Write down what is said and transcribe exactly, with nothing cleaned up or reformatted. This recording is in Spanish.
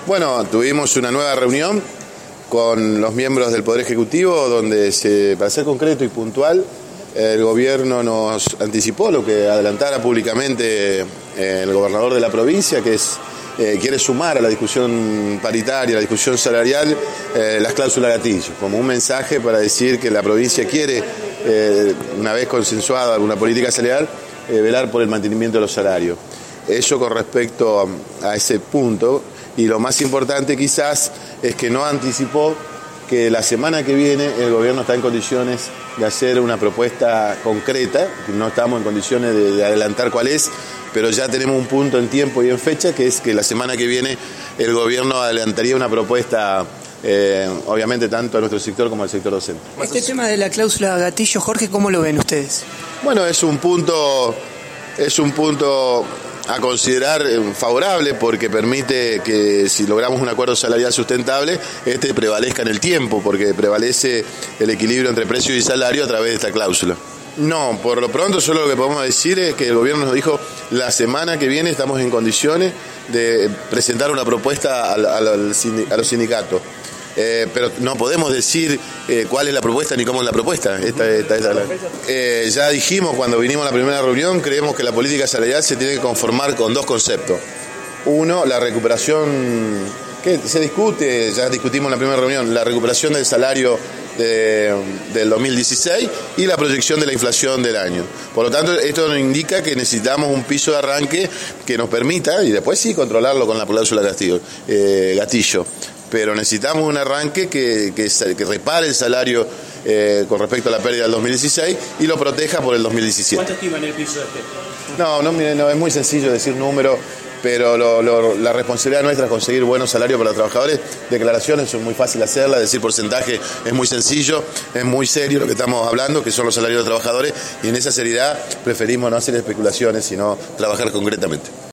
Bueno, tuvimos una nueva reunión con los miembros del Poder Ejecutivo donde, se, para ser concreto y puntual, el gobierno nos anticipó lo que adelantara públicamente el gobernador de la provincia, que es eh, quiere sumar a la discusión paritaria, a la discusión salarial, eh, las cláusulas gatillo, como un mensaje para decir que la provincia quiere, eh, una vez consensuada alguna política salarial, eh, velar por el mantenimiento de los salarios. Eso con respecto a ese punto. Y lo más importante quizás es que no anticipó que la semana que viene el gobierno está en condiciones de hacer una propuesta concreta, no estamos en condiciones de, de adelantar cuál es, pero ya tenemos un punto en tiempo y en fecha, que es que la semana que viene el gobierno adelantaría una propuesta, eh, obviamente tanto a nuestro sector como al sector docente. Este tema de la cláusula gatillo, Jorge, ¿cómo lo ven ustedes? Bueno, es un punto, es un punto a considerar favorable porque permite que si logramos un acuerdo salarial sustentable, este prevalezca en el tiempo, porque prevalece el equilibrio entre precio y salario a través de esta cláusula. No, por lo pronto solo lo que podemos decir es que el gobierno nos dijo la semana que viene estamos en condiciones de presentar una propuesta al, al, al, a los sindicatos. Eh, pero no podemos decir eh, cuál es la propuesta ni cómo es la propuesta. Esta, esta, esta, esta. Eh, ya dijimos cuando vinimos a la primera reunión, creemos que la política salarial se tiene que conformar con dos conceptos. Uno, la recuperación, que se discute, ya discutimos en la primera reunión, la recuperación del salario de, del dos mil dieciséis y la proyección de la inflación del año. Por lo tanto, esto nos indica que necesitamos un piso de arranque que nos permita, y después sí controlarlo con la cláusula gatillo. Eh, gatillo. Pero necesitamos un arranque que, que, que repare el salario eh, con respecto a la pérdida del dos mil dieciséis y lo proteja por el dos mil diecisiete. ¿Cuánto estiman el piso este? No, no, mire, no, es muy sencillo decir número, pero lo, lo, la responsabilidad nuestra es conseguir buenos salarios para los trabajadores. Declaraciones son muy fáciles hacerlas, decir porcentaje es muy sencillo, es muy serio lo que estamos hablando, que son los salarios de los trabajadores, y en esa seriedad preferimos no hacer especulaciones, sino trabajar concretamente.